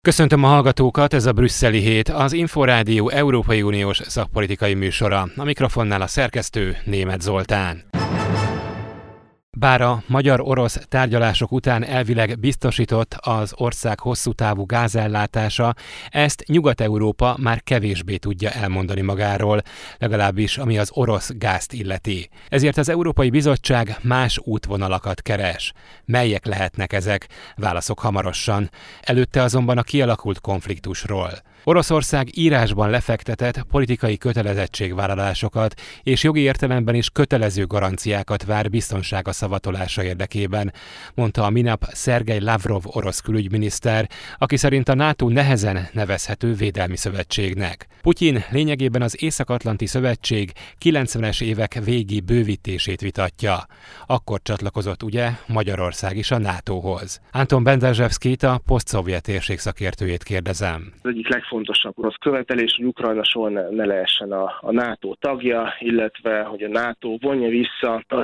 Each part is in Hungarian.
Köszöntöm a hallgatókat, ez a Brüsszeli Hét, az Inforádió Európai Uniós szakpolitikai műsora. A mikrofonnál a szerkesztő Németh Zoltán. Bár a magyar-orosz tárgyalások után elvileg biztosított az ország hosszú távú gázellátása, ezt Nyugat-Európa már kevésbé tudja elmondani magáról, legalábbis ami az orosz gázt illeti. Ezért az Európai Bizottság más útvonalakat keres. Melyek lehetnek ezek? Válaszok hamarosan. Előtte azonban a kialakult konfliktusról. Oroszország írásban lefektetett politikai kötelezettségvállalásokat és jogi értelemben is kötelező garanciákat vár biztonsága szavatolása érdekében, mondta a minap Szergej Lavrov orosz külügyminiszter, aki szerint a NATO nehezen nevezhető védelmi szövetségnek. Putyin lényegében az Észak-Atlanti Szövetség 90-es évek végi bővítését vitatja. Akkor csatlakozott ugye Magyarország is a NATO-hoz. Anton Benderzsevszkijt, a posztszovjet térség szakértőjét kérdezem. Az egyik legfontosabb orosz követelés, hogy Ukrajna soha ne lehessen a NATO tagja, illetve hogy a NATO vonja vissza az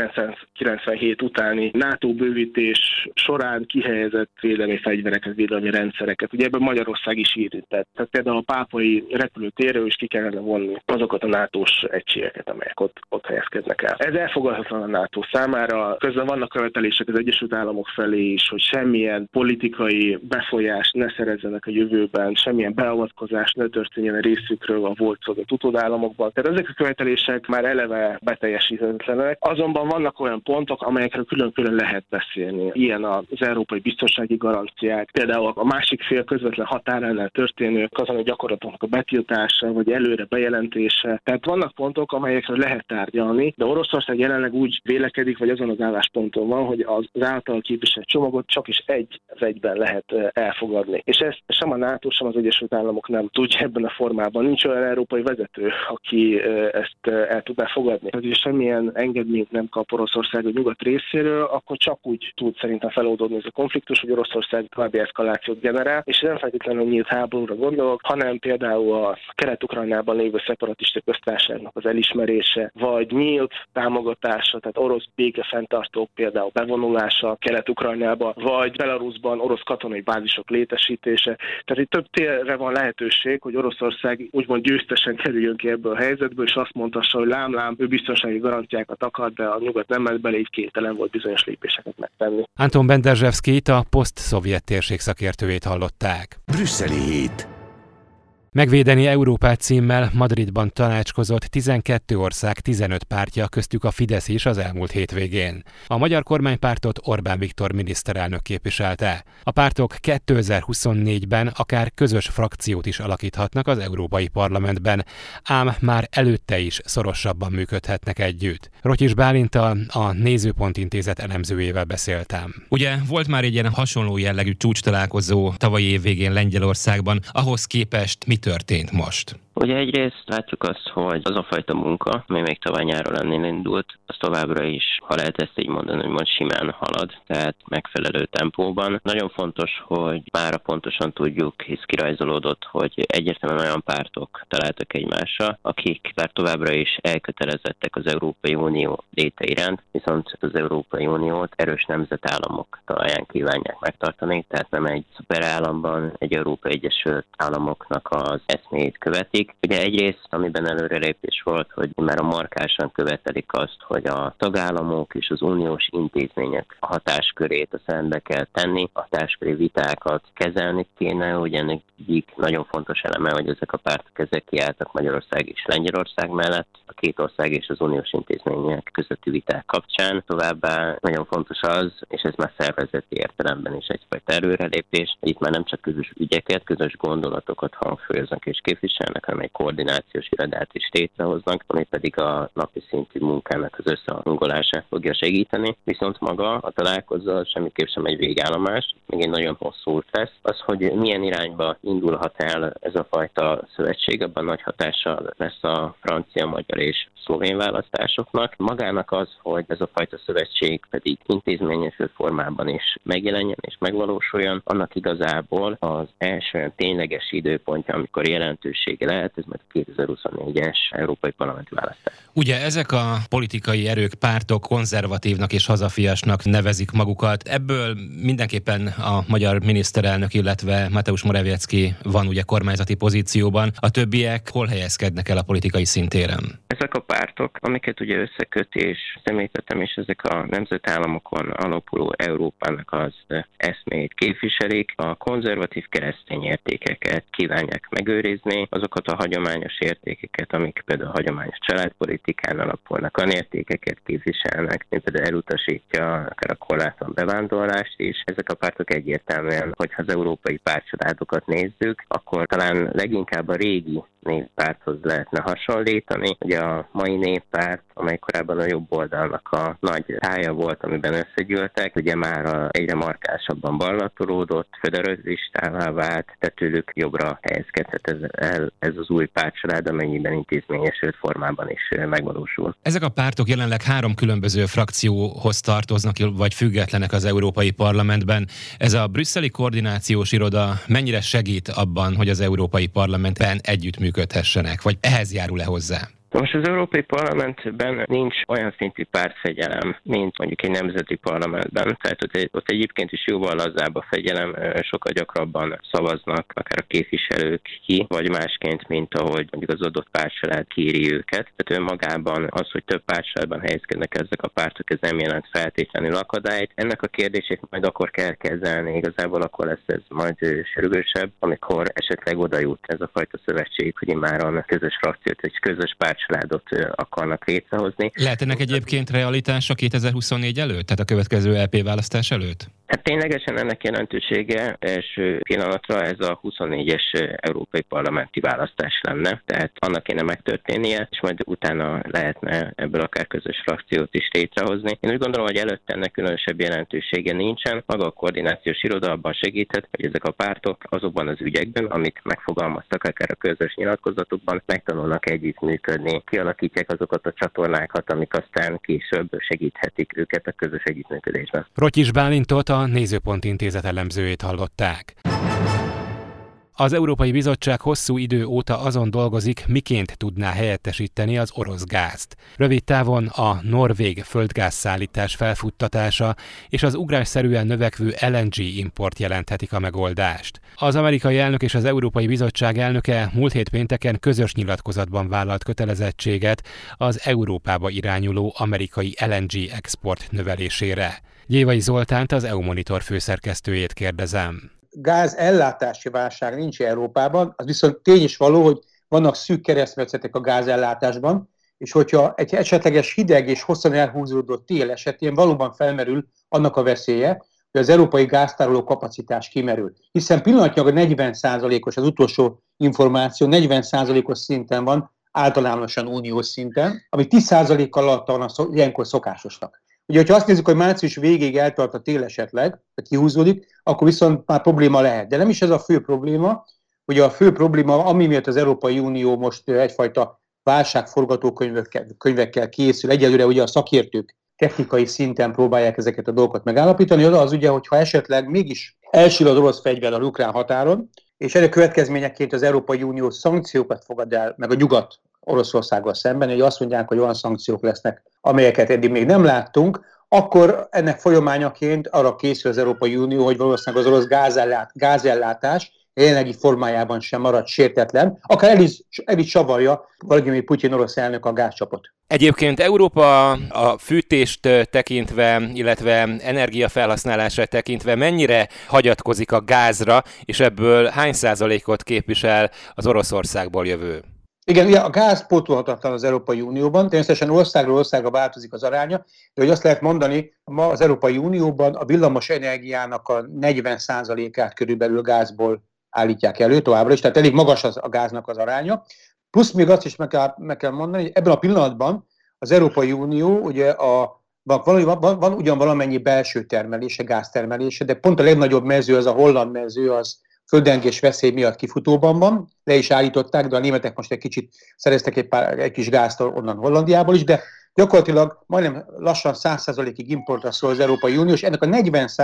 1997 utáni NATO bővítés során kihelyezett védelmi fegyvereket, védelmi rendszereket. Ugye ebben Magyarország is érintett. Tehát például a pápai repülőtérről is ki kellene vonni azokat a NATO-s egységeket, amelyek ott helyezkednek el. Ez elfogadhatatlan a NATO számára. Közben vannak követelések az Egyesült Államok felé is, hogy semmilyen politikai befolyást ne szerezzenek a jövőben, semmilyen beavatkozás ne történjen a részükről a volt szovjet utódállamokban. Tehát ezek a követelések már eleve beteljesíthetetlenek. Azonban vannak olyan pontok, amelyekről külön-külön lehet beszélni. Ilyen az európai biztonsági garanciák, például a másik fél közvetlen határánál történő kazanai gyakorlatoknak a betiltása, vagy előre bejelentése. Tehát vannak pontok, amelyekről lehet tárgyalni, de Oroszország jelenleg úgy vélekedik, vagy azon az állásponton van, hogy az által képviselt csomagot csak is egyben lehet elfogadni. És ezt sem a NATO, sem az Egyesült Államok nem tudja ebben a formában. Nincs olyan európai vezető, aki ezt el tudná fogadni. Tehát, semmilyen engedményt nem kap Oroszország a nyugat részéről, akkor csak úgy tud szerintem feloldódni ez a konfliktus, hogy Oroszország további eszkalációt generál, és nem feltétlenül nyílt háborúra gondolok, hanem például a Kelet-Ukrajnában lévő szeparatista köztársaságnak az elismerése, vagy nyílt támogatása, tehát orosz békefenntartók például bevonulása Kelet-Ukrajnába, vagy Belarusban orosz katonai bázisok létesítése. Tehát itt több térre van lehetőség, hogy Oroszország úgymond győztesen kerüljön ki ebből a helyzetből, és azt mondhassa, hogy lám, ő biztonsági garanciákat akar, de a nyugat nem ment bele, így kénytelen volt bizonyos lépéseket megtenni. Anton Benderzsevszkijt, a poszt-szovjet térség szakértőjét hallották. Brüsszeli Hét. Megvédeni Európát címmel Madridban tanácskozott 12 ország 15 pártja, köztük a Fidesz is az elmúlt hétvégén. A magyar kormánypártot Orbán Viktor miniszterelnök képviselte. A pártok 2024-ben akár közös frakciót is alakíthatnak az Európai Parlamentben, ám már előtte is szorosabban működhetnek együtt. Rottyis Bálinttal, a Nézőpont Intézet elemzőjével beszéltem. Ugye volt már egy ilyen hasonló jellegű csúcstalálkozó tavalyi év végén Lengyelországban, ahhoz képest mi történt most? Ugye egyrészt látjuk azt, hogy az a fajta munka, ami még tavaly nyáron ennél indult, az továbbra is, ha lehet ezt így mondani, hogy most simán halad, tehát megfelelő tempóban. Nagyon fontos, hogy mára pontosan tudjuk, hisz kirajzolódott, hogy egyértelműen olyan pártok találtak egymásra, akik már továbbra is elkötelezettek az Európai Unió léte iránt, viszont az Európai Uniót erős nemzetállamok talaján kívánják megtartani, tehát nem egy szuperállamban, egy Európai Egyesült Államoknak az eszméjét követik. Ugye egyrészt, amiben előrelépés volt, hogy már a markánsan követelik azt, hogy a tagállamok és az uniós intézmények a hatáskörét a szembe kell tenni, a hatásköri vitákat kezelni kéne, ugye ennek egyik nagyon fontos eleme, hogy ezek a pártok ezek kiálltak Magyarország és Lengyelország mellett, a két ország és az uniós intézmények közötti viták kapcsán. Továbbá nagyon fontos az, és ez már szervezeti értelemben is egyfajta előrelépés, hogy itt már nem csak közös ügyeket, közös gondolatokat hangsúlyoznak és képviselnek, hanem egy koordinációs irodát is létrehoznak, ami pedig a napi szintű munkának az összehangolását fogja segíteni. Viszont maga a találkozó semmiképp sem egy végállomás, még egy nagyon hosszú út lesz. Az, hogy milyen irányba indulhat el ez a fajta szövetség, abban nagy hatással lesz a francia, magyar és szlovén választásoknak. Magának az, hogy ez a fajta szövetség pedig intézményesült formában is megjelenjen és megvalósuljon, annak igazából az első tényleges időpontja, amikor jelentősége lehet, lehet, ez majd a 2024-es európai parlamenti választás. Ugye ezek a politikai erők, pártok konzervatívnak és hazafiasnak nevezik magukat. Ebből mindenképpen a magyar miniszterelnök, illetve Mateusz Morawiecki van ugye kormányzati pozícióban. A többiek hol helyezkednek el a politikai szintéren? Ezek a pártok, amiket ugye összeköt, és említettem is, ezek a nemzetállamokon alapuló Európának az eszméjét képviselik, a konzervatív keresztény értékeket kívánják megőrizni, azokat a hagyományos értékeket, amik például a hagyományos családpolitikán alapulnak, olyan értékeket képviselnek, mint például elutasítja akár a korlátlan bevándorlást is. Ezek a pártok egyértelműen, hogyha az európai pártcsaládokat nézzük, akkor talán leginkább a régi néppárthoz lehetne hasonlítani. Ugye a mai néppárt, amely korábban a jobb oldalnak a nagy tája volt, amiben összegyűltek, ugye már egyre markásabban ballatolódott, föderalistává vált, tehát tőlük jobbra helyezkedhet ez az új pártcsalád, amennyiben intézményesült formában is megvalósul. Ezek a pártok jelenleg 3 különböző frakcióhoz tartoznak, vagy függetlenek az Európai Parlamentben. Ez a brüsszeli koordinációs iroda mennyire segít abban, hogy az Európai Parlamentben együttműködhessenek, vagy ehhez járul-e hozzá? Most az Európai Parlamentben nincs olyan szintű pártfegyelem, mint mondjuk egy nemzeti parlamentben. Tehát ott egyébként is jóval lazább a fegyelem, sokkal gyakrabban szavaznak akár a képviselők ki, vagy másként, mint ahogy mondjuk az adott pártcsalád kéri őket. Tehát önmagában az, hogy több pártcsaládban helyezkednek ezek a pártok, ez nem jelent feltétlenül akadályt. Ennek a kérdését majd akkor kell kezelni, igazából akkor lesz ez majd sürgősebb, amikor esetleg oda jut ez a fajta szövetség, hogy immáron közös frakciót, egy közös pártcsaládot akarnak létrehozni. Lehet ennek egyébként realitása 2024 előtt, tehát a következő EP választás előtt? Hát ténylegesen ennek jelentősége első pillanatra ez a 24-es európai parlamenti választás lenne, tehát annak kéne megtörténnie, és majd utána lehetne ebből akár közös frakciót is létrehozni. Én úgy gondolom, hogy előtte ennek különösebb jelentősége nincsen. Maga a koordinációs iroda abban segíthet, hogy ezek a pártok azokban az ügyekben, amit megfogalmaztak akár a közös nyilatkozatokban, megtanulnak együttműködni, kialakítják azokat a csatornákat, amik aztán később segíthetik őket a közös együttműködésben. Rottyis Bálintot, a Nézőpont Intézet elemzőjét hallották. Az Európai Bizottság hosszú idő óta azon dolgozik, miként tudná helyettesíteni az orosz gázt. Rövid távon a norvég földgázszállítás felfuttatása és az ugrásszerűen növekvő LNG import jelenthetik a megoldást. Az amerikai elnök és az Európai Bizottság elnöke múlt hét pénteken közös nyilatkozatban vállalt kötelezettséget az Európába irányuló amerikai LNG export növelésére. Gyévai Zoltánt, az EU Monitor főszerkesztőjét kérdezem. Gáz ellátási válság nincs Európában, az viszont tény is való, hogy vannak szűk keresztmetszetek a gázellátásban, és hogyha egy esetleges hideg és hosszan elhúzódó tél esetén valóban felmerül annak a veszélye, hogy az európai gáztároló kapacitás kimerül. Hiszen pillanatnyilag a 40%-os, az utolsó információ 40%-os szinten van, általánosan uniós szinten, ami 10%-kal alatt van ilyenkor szokásosnak. Ugye, hogyha azt nézzük, hogy március végéig eltart a tél esetleg, kihúzódik, akkor viszont már probléma lehet. De nem is ez a fő probléma. Ugye a fő probléma, ami miatt az Európai Unió most egyfajta válságforgatókönyvekkel készül, egyelőre ugye a szakértők technikai szinten próbálják ezeket a dolgokat megállapítani, az ugye, hogyha esetleg mégis elsül az orosz fegyver a ukrán határon, és ennek következményeként az Európai Unió szankciókat fogad el, meg a nyugat Oroszországgal szemben, hogy azt mondják, hogy olyan szankciók lesznek, amelyeket eddig még nem láttunk, akkor ennek folyamányaként arra készül az Európai Unió, hogy valószínűleg az orosz gázellátás jelenlegi formájában sem marad sértetlen, akár el is csavarja Vladimir Putyin orosz elnök a gázcsapot. Egyébként Európa a fűtést tekintve, illetve energiafelhasználásra tekintve mennyire hagyatkozik a gázra, és ebből hány százalékot képvisel az Oroszországból jövő? Igen, ugye a gáz pótolhatatlan az Európai Unióban, természetesen országról országra változik az aránya, de hogy azt lehet mondani, ma az Európai Unióban a villamos energiának a 40%-át körülbelül gázból állítják elő továbbra is, tehát elég magas a gáznak az aránya. Plusz még azt is meg kell mondani, hogy ebben a pillanatban az Európai Unió ugye van ugyan valamennyi belső termelése, gáztermelése, de pont a legnagyobb mező, az a holland mező, az földrengés veszély miatt kifutóban van, le is állították, de a németek most egy kicsit szereztek egy kis gázt onnan Hollandiából is, de Gyakorlatilag majdnem lassan 100%-ig importra szól az Európai Unió, és ennek a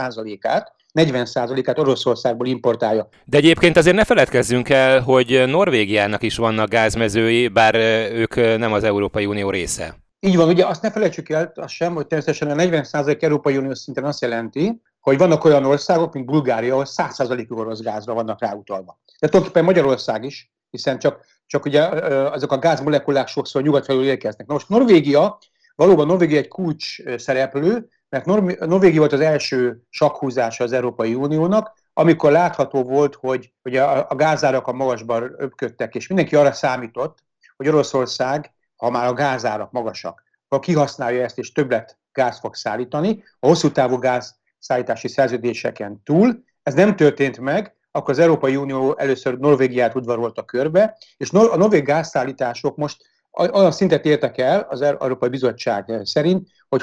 40%-át Oroszországból importálja. De egyébként azért ne feledkezzünk el, hogy Norvégiának is vannak gázmezői, bár ők nem az Európai Unió része. Így van, ugye azt ne felejtsük el, azt sem, hogy természetesen a 40% Európai Unió szinten azt jelenti, hogy vannak olyan országok, mint Bulgária, ahol 100%-ig orosz gázra vannak ráutalva. De tulajdonképpen Magyarország is, hiszen csak ugye azok a gázmolekulák sokszor nyugat felől érkeznek. Na most Norvégia egy kulcs szereplő, mert Norvégia volt az első sakkhúzása az Európai Uniónak, amikor látható volt, hogy a gázárak a magasban öpködtek, és mindenki arra számított, hogy Oroszország, ha már a gázárak magasak, akkor kihasználja ezt, és többlet gáz fog szállítani. A hosszú távú gázszállítási szerződéseken túl ez nem történt meg, akkor az Európai Unió először Norvégiát udvarolta körbe, és a norvég gázszállítások most olyan szintet értek el az Európai Bizottság szerint, hogy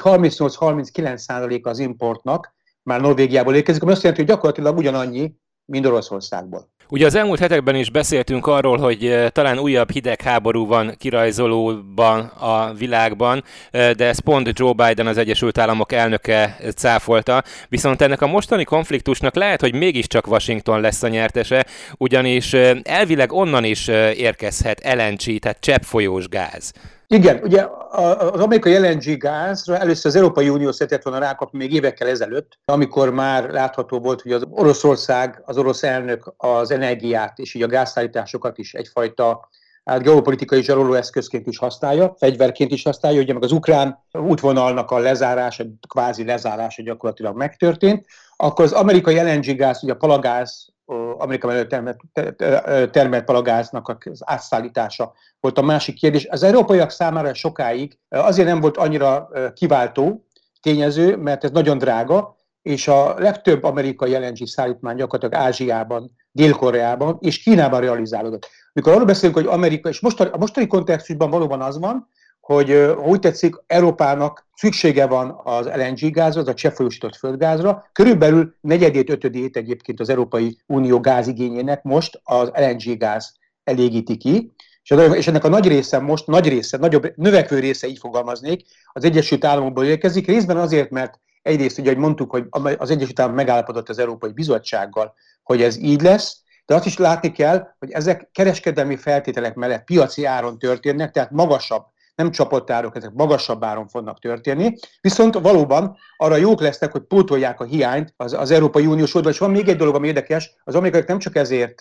38-39% az importnak már Norvégiából érkezik, ami azt jelenti, hogy gyakorlatilag ugyanannyi, mint Oroszországból. Ugye az elmúlt hetekben is beszéltünk arról, hogy talán újabb hidegháború van kirajzolóban a világban, de ezt pont Joe Biden, az Egyesült Államok elnöke cáfolta, viszont ennek a mostani konfliktusnak lehet, hogy mégiscsak Washington lesz a nyertese, ugyanis elvileg onnan is érkezhet LNG, tehát cseppfolyós gáz. Igen, ugye az amerikai LNG gázra először az Európai Unió szeretett volna rákapni még évekkel ezelőtt, amikor már látható volt, hogy az Oroszország, az orosz elnök az energiát és így a gázszállításokat is egyfajta geopolitikai zsarolóeszközként is használja, fegyverként is használja, ugye meg az ukrán útvonalnak a lezárása, kvázi lezárása gyakorlatilag megtörtént, akkor az amerikai LNG gáz, ugye a palagáz, Amerikában termelt palagáznak az átszállítása volt a másik kérdés. Az európaiak számára sokáig azért nem volt annyira kiváltó tényező, mert ez nagyon drága, és a legtöbb amerikai LNG szállítmány gyakorlatilag Ázsiában, Dél-Koreában és Kínában realizálódott. Mikor arról beszélünk, hogy Amerika, és a mostani kontextusban valóban az van, hogy ha úgy tetszik, Európának szüksége van az LNG gázra, az a cseppfolyósított földgázra. Körülbelül negyedét, ötödét egyébként az Európai Unió gázigényének most az LNG gáz elégíti ki, és ennek a nagyobb növekvő része, így fogalmaznék, az Egyesült Államokból érkezik, részben azért, mert egyrészt, ugye, ahogy mondtuk, hogy az Egyesült Államok megállapodott az Európai Bizottsággal, hogy ez így lesz, de azt is látni kell, hogy ezek kereskedelmi feltételek mellett piaci áron történnek, tehát magasabb, nem csapott árok, ezek magasabb áron fognak történni, viszont valóban arra jók lesznek, hogy pótolják a hiányt az Európai Uniós oldalon. És van még egy dolog, ami érdekes, az amerikaiak nem csak ezért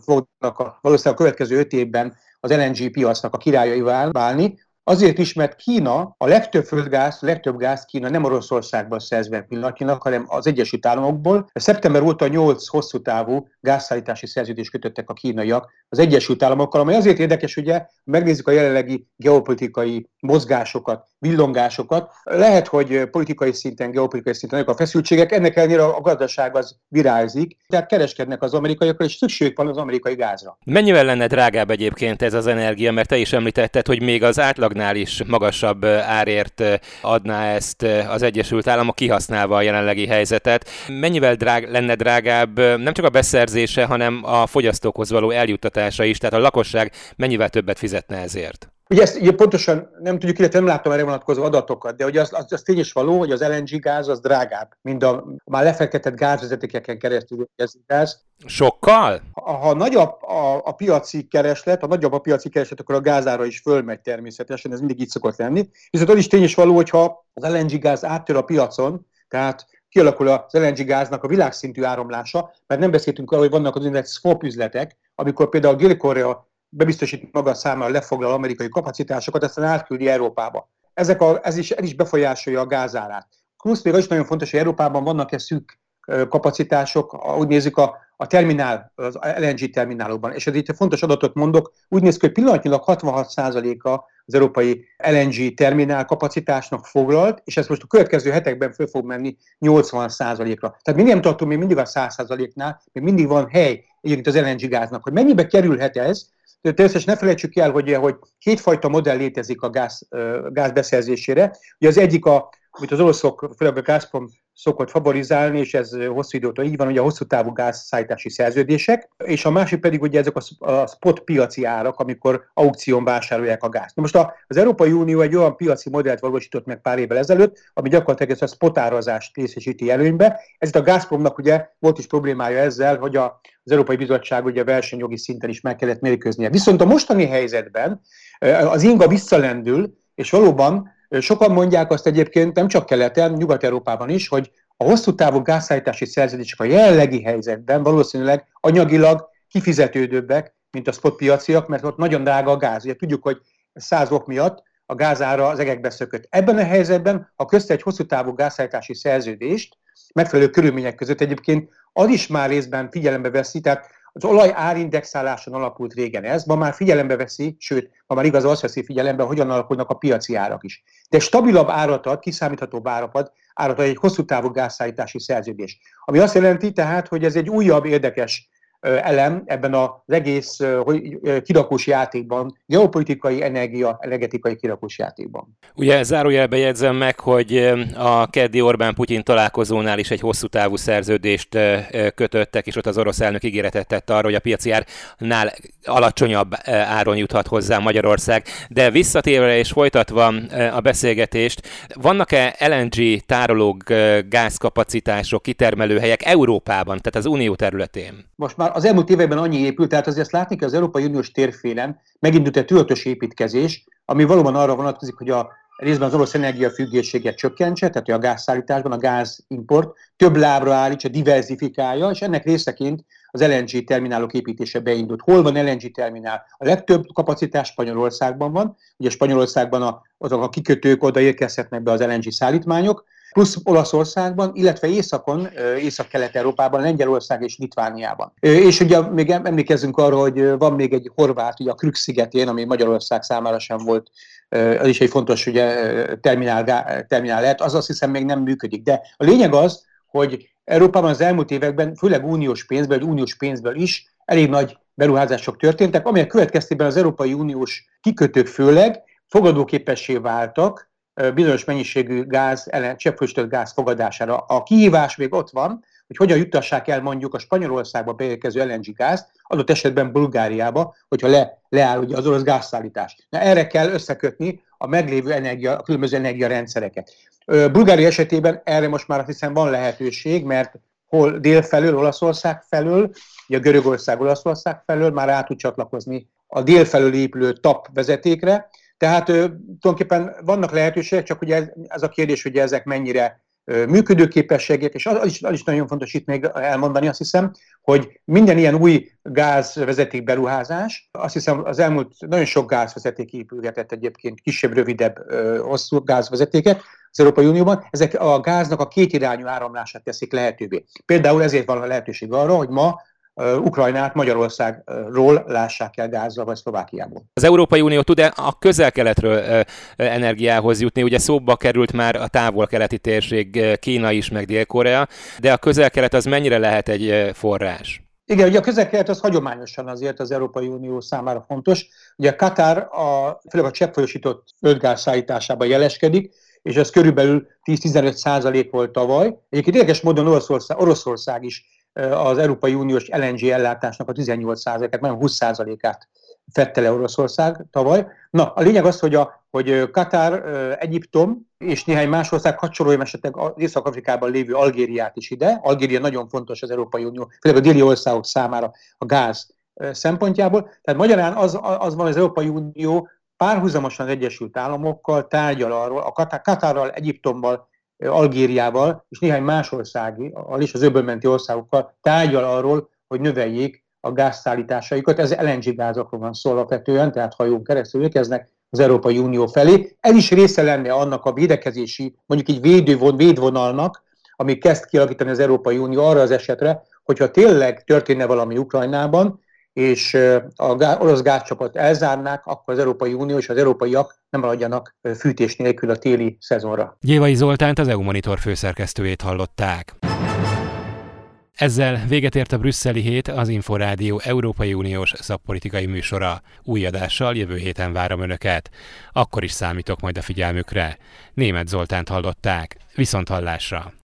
fognak valószínűleg a következő 5 évben az LNG piacnak a királyai válni, azért is, mert Kína a legtöbb gáz Kína nem Oroszországban szerzve pillanatnyilag, hanem az Egyesült Államokból. Szeptember óta 8 hosszú távú gázszállítási szerződést kötöttek a kínaiak az Egyesült Államokkal, amely azért érdekes, ugye, megnézzük a jelenlegi geopolitikai mozgásokat, villongásokat. Lehet, hogy politikai szinten, geopolitikai szinten a feszültségek, ennek ellenére a gazdaság az virágzik, tehát kereskednek az amerikaiakkal, és szükségük van az amerikai gázra. Mennyivel lenne drágább egyébként ez az energia, mert te is említetted, hogy még az átlagnál is magasabb árért adná ezt az Egyesült Államok, kihasználva a jelenlegi helyzetet. Mennyivel lenne drágább nem csak a beszerzése, hanem a fogyasztókhoz való eljuttatása is, tehát a lakosság mennyivel többet fizetne ezért? Ugye ezt ugye pontosan nem tudjuk, illetve nem látom erre vonatkozó adatokat, de ugye az tény is való, hogy az LNG gáz az drágább, mint a már lefektetett gázvezetékeken keresztül érkező gáz. Sokkal? Ha nagyobb a piaci kereslet, akkor a gázára is fölmegy természetesen, ez mindig így szokott lenni. Viszont az is tény is való, hogyha az LNG gáz áttör a piacon, tehát kialakul az LNG gáznak a világszintű áramlása, mert nem beszéltünk arról, hogy vannak az úgynevezett swap üzletek, amikor például Dél-Korea bebiztosít maga számára lefoglal amerikai kapacitásokat, aztán átküldi Európába. Ez is befolyásolja a gázárát. Plusz még az is nagyon fontos, hogy Európában vannak-e szűk kapacitások, úgy nézzük a terminál, az LNG terminálokban. És ez itt fontos adatot mondok, úgy néz ki, hogy pillanatnyilag 66%-a az európai LNG terminál kapacitásnak foglalt, és ez most a következő hetekben föl fog menni 80%-ra. Tehát mi nem tartunk még mindig a 100%-nál, még mindig van hely egyébként az LNG gáznak. Hogy mennyibe kerülhet ez? Természetesen ne felejtsük el, hogy kétfajta modell létezik a gáz beszerzésére. Ugye az egyik a amit az oroszok, főleg a Gazprom szokott favorizálni, és ez hosszú idő óta így van, ugye a hosszú távú gázszállítási szerződések, és a másik pedig ugye ezek a spot piaci árak, amikor aukción vásárolják a gázt. Na most az Európai Unió egy olyan piaci modellt valósított meg pár évvel ezelőtt, ami gyakorlatilag ezt a spotárazást részesíti előnybe. Ez itt a Gazpromnak ugye volt is problémája ezzel, hogy az Európai Bizottság ugye versenyjogi szinten is meg kellett mérkőznie. Viszont a mostani helyzetben az inga visszalendül, és valóban sokan mondják azt egyébként, nem csak keleten, Nyugat-Európában is, hogy a hosszú távú gázszállítási szerződések a jelenlegi helyzetben valószínűleg anyagilag kifizetődőbbek, mint a spotpiaciak, mert ott nagyon drága a gáz. Ugye tudjuk, hogy 100 ok miatt a gázára az egekbe szökött. Ebben a helyzetben, ha közt egy hosszú távú gázszállítási szerződést, megfelelő körülmények között egyébként az is már részben figyelembe veszi, tehát az olaj árindexáláson alapult régen ez, ma már figyelembe veszi, sőt, ma már igaz azt veszi figyelembe, hogyan alakulnak a piaci árak is. De stabilabb árat ad, kiszámíthatóbb árat ad egy hosszú távú gázszállítási szerződés. Ami azt jelenti tehát, hogy ez egy újabb érdekes elem ebben az egész kirakós játékban, geopolitikai, energetikai kirakós játékban. Ugye zárójelbe jegyzem meg, hogy a keddi Orbán-Putyin találkozónál is egy hosszú távú szerződést kötöttek, és ott az orosz elnök ígéretet tett arra, hogy a piaci árnál alacsonyabb áron juthat hozzá Magyarország. De visszatérve és folytatva a beszélgetést, vannak-e LNG tárolók, gázkapacitások, kitermelőhelyek Európában, tehát az Unió területén? Most már az elmúlt években annyi épült, tehát azért látni kell, az Európai Uniós térfélen megindult egy tudatos építkezés, ami valóban arra vonatkozik, hogy a részben az orosz energiafüggőséget csökkentse, tehát a gázszállításban, a gázimport több lábra állítsa, diverzifikálja, és ennek részeként az LNG terminálok építése beindult. Hol van LNG terminál? A legtöbb kapacitás Spanyolországban van, ugye Spanyolországban azok a kikötők, oda érkezhetnek be az LNG szállítmányok, plusz Olaszországban, illetve északon, Észak-Kelet-Európában, Lengyelország és Litvániában. És ugye még emlékezzünk arra, hogy van még egy horvát, ugye a Krük szigetén, ami Magyarország számára sem volt, az is egy fontos ugye, terminál lehet, az azt hiszem még nem működik. De a lényeg az, hogy Európában az elmúlt években, főleg uniós pénzből is elég nagy beruházások történtek, amelyek következtében az Európai Uniós kikötők főleg fogadóképessé váltak bizonyos mennyiségű gáz, cseppfolyósított gáz fogadására. A kihívás még ott van, hogy hogyan juttassák el mondjuk a Spanyolországba beérkező LNG gázt, adott esetben Bulgáriába, hogyha leáll ugye az orosz gázszállítás. Na, erre kell összekötni a meglévő a különböző energiarendszereket. Bulgária esetében erre most már azt hiszem van lehetőség, mert hol délfelől, Olaszország felől, ugye Görögország, Olaszország felől már át tud csatlakozni a délfelől épülő TAP vezetékre. Tehát tulajdonképpen vannak lehetőségek, csak ugye ez a kérdés, hogy ezek mennyire működőképességek, és az is nagyon fontos itt még elmondani, azt hiszem, hogy minden ilyen új gázvezeték beruházás, azt hiszem az elmúlt nagyon sok gázvezeték épülgetett egyébként, kisebb, rövidebb, hosszú gázvezetéket az Európai Unióban, ezek a gáznak a kétirányú áramlását teszik lehetővé. Például ezért van a lehetőség arra, hogy ma Ukrajnát Magyarországról lássák el gázzal, vagy Szlovákiából. Az Európai Unió tud-e a közel-keletről energiához jutni? Ugye szóba került már a távol-keleti térség, Kína is, meg Dél-Korea, de a közel-kelet az mennyire lehet egy forrás? Igen, ugye a közel-kelet az hagyományosan azért az Európai Unió számára fontos. Ugye Katar főleg a cseppfolyósított földgáz szállításában jeleskedik, és ez körülbelül 10-15% volt tavaly. Egyébként érdekes módon Oroszország is az Európai Uniós LNG ellátásnak a 18%-át, majdnem 20%-át fedte le Oroszország tavaly. Na, a lényeg az, hogy Katar, Egyiptom és néhány más ország kapcsolója esetleg az Észak-Afrikában lévő Algériát is ide. Algéria nagyon fontos az Európai Unió, főleg a déli országok számára a gáz szempontjából. Tehát magyarán az van, az Európai Unió párhuzamosan az Egyesült Államokkal tárgyal arról, a Katarral, Egyiptommal, Algériával és néhány más országgal is, az öbölmenti országokkal tárgyal arról, hogy növeljék a gázszállításaikat. Ez LNG gázokról van szó alapvetően, tehát hajón keresztül érkeznek az Európai Unió felé. Ez is része lenne annak a védekezési, mondjuk egy védvonalnak, ami kezd kialakítani az Európai Unió arra az esetre, hogyha tényleg történne valami Ukrajnában, és a orosz gázcsapot elzárnák, akkor az Európai Unió és az európaiak nem maradjanak fűtés nélkül a téli szezonra. Gyévai Zoltánt, az EU Monitor főszerkesztőjét hallották. Ezzel véget ért a brüsszeli hét, az Inforádió Európai Uniós szakpolitikai műsora. Új adással jövő héten várom Önöket. Akkor is számítok majd a figyelmükre. Németh Zoltánt hallották. Viszonthallásra!